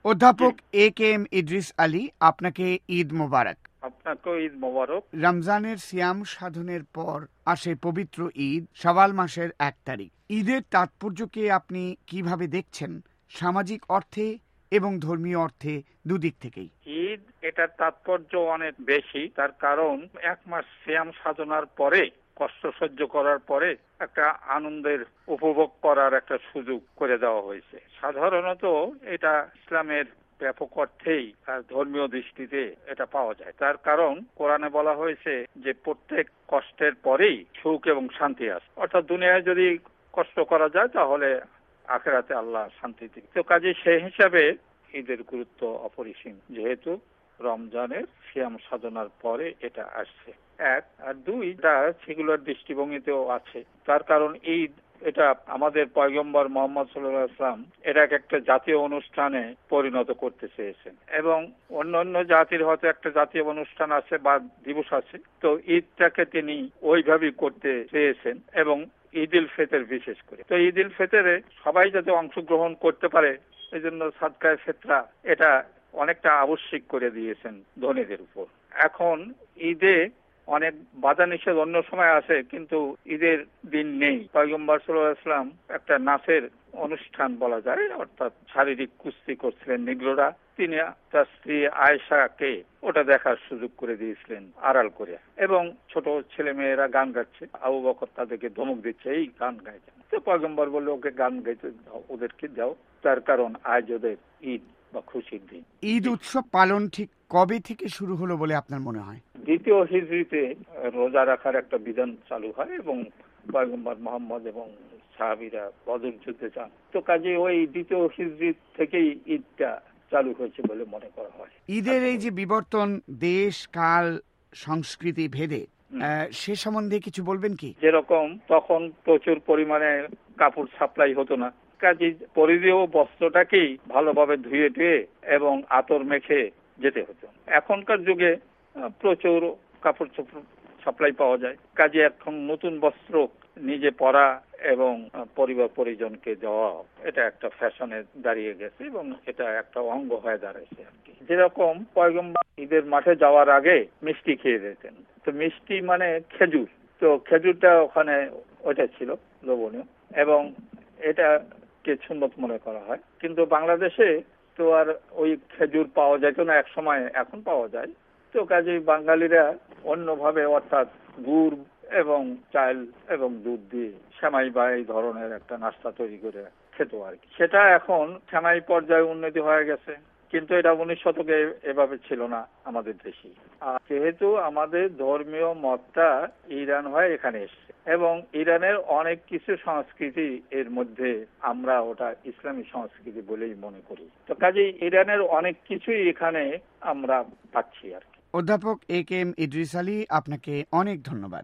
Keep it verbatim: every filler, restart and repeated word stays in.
অধ্যাপক A K M Idris Ali, আপনাকে ঈদ মোবারক। আপনাকেও ঈদ মোবারক। রমজানের সিয়াম সাধনের পর আসে পবিত্র ঈদ, শাওয়াল মাসের এক তারিখ। ঈদের তাৎপর্যকে আপনি কিভাবে দেখছেন, সামাজিক অর্থে এবং ধর্মীয় অর্থে দুদিক থেকেই? ঈদ এটার তাৎপর্য অনেক বেশি। তার কারণ এক মাস সিয়াম সাধনার পরে, কষ্ট সহ্য করার পরে একটা আনন্দের উপভোগ করার একটা সুযোগ করে দেওয়া হয়েছে। সাধারণত এটা ইসলামের ব্যাপক অর্থেই ধর্মীয় দৃষ্টিতে এটা পাওয়া যায়। তার কারণ কোরআনে বলা হয়েছে যে প্রত্যেক কষ্টের পরেই সুখ এবং শান্তি আসে। অর্থাৎ দুনিয়ায় যদি কষ্ট করা যায় তাহলে আখিরাতে আল্লাহ শান্তি দিবে। তো কাজে সেই হিসাবে ঈদের গুরুত্ব অপরিসীম, যেহেতু রমজানের সিয়াম সাধনার পরে এটা আসছে। এক আর দুই, এটা সেগুলোর দৃষ্টিভঙ্গিতেও আছে। তার কারণ ঈদ এটা আমাদের পয়গম্বর মুহাম্মদ সাল্লাল্লাহু আলাইহি ওয়াসাল্লাম এটাকে একটা জাতীয় অনুষ্ঠানে পরিণত করতে চেয়েছেন, এবং অন্য অন্য জাতির হয়তো একটা জাতীয় অনুষ্ঠান আছে বা দিবস আছে, তো ঈদটাকে তিনি ওইভাবেই করতে চেয়েছেন, এবং ঈদ উল ফিতর বিশেষ করে। তো ঈদ উল ফিতরে সবাই যাতে অংশগ্রহণ করতে পারে, এই জন্য সাদকায়ে ফিতরা এটা অনেকটা আবশ্যিক করে দিয়েছেন ধনীদের উপর। এখন ঈদে অনেক বাধা নিষেধ অন্য সময় আসে, কিন্তু ঈদের দিন নেই। পয়গম্বর সাল্লাল্লাহু আলাইহি ওয়াসাল্লাম একটা নাচের অনুষ্ঠান বলা যায়, অর্থাৎ শারীরিক কুস্তি করছিলেন নিগ্রোরা। তিনি তার স্ত্রী আয়েশাকে ওটা দেখার সুযোগ করে দিয়েছিলেন আড়াল করে, এবং ছোট ছেলে মেয়েরা গান গাচ্ছে, আবু বকর তাদেরকে ধমক দিচ্ছে, এই গান গাইছে। তো পয়গম্বর বলল, ওকে গান গাইতে দাও, ওদেরকে দাও। তার কারণ আজ ওদের ঈদ বা খুশির দিন। ঈদ উৎসব পালন ঠিক কবে থেকে শুরু হলো বলে আপনার মনে হয়? দ্বিতীয় হিজরিতে রোজা রাখার একটা বিধান চালু হয়, এবং পয়গম্বর মুহাম্মদ এবং সাহাবীরা বদর যুদ্ধে যান। তো কাজে ওই দ্বিতীয় হিজরি থেকেই ঈদটা চালু হয়েছে বলে মনে করা হয়। ঈদের এই যে বিবর্তন দেশ কাল সংস্কৃতি ভেদে, সে সম্বন্ধে কিছু বলবেন কি? যেরকম তখন প্রচুর পরিমাণে কাপড় সাপ্লাই হতো না, কাজে পরিধেয় বস্ত্রটাকেই ভালোভাবে ধুয়ে ধুয়ে এবং আতর মেখে যেতে হতো। এখনকার যুগে প্রচুর কাপড় সাপ্লাই পাওয়া যায়, কাজে এখন নতুন বস্ত্র নিজে পরা এবং পরিবার পরিজনকে দেওয়া, এটা একটা ফ্যাশনে দাঁড়িয়ে গেছে, এবং এটা একটা অঙ্গ হয়ে দাঁড়াইছে আর কি। যেরকম পয়গম্বর ঈদের মাঠে যাওয়ার আগে মিষ্টি খেয়ে দিতেন। তো মিষ্টি মানে খেজুর, তো খেজুরটা ওখানে ওইটা ছিল লোভনীয়, এবং এটাকে সুন্নত মনে করা হয়। কিন্তু বাংলাদেশে তো আর ওই খেজুর পাওয়া যেত না এক সময়, এখন পাওয়া যায়। তো কাজেই বাঙালিরা অন্যভাবে, অর্থাৎ গুড় এবং চাল এবং দুধ দিয়ে সেমাই বা এই ধরনের একটা নাস্তা তৈরি করে খেত আর কি। সেটা এখন সেমাই পর্যায়ে উন্নতি হয়ে গেছে, কিন্তু এটা উনিশ শতকে এভাবে ছিল না আমাদের দেশে। আর যেহেতু আমাদের ধর্মীয় মতটা ইরান হয়ে এখানে এসছে, এবং ইরানের অনেক কিছু সংস্কৃতি এর মধ্যে আমরা ওটা ইসলামী সংস্কৃতি বলেই মনে করি। তো কাজেই ইরানের অনেক কিছুই এখানে আমরা পাচ্ছি আর কি। অধ্যাপক A K M Idris Ali, আপনাকে অনেক ধন্যবাদ।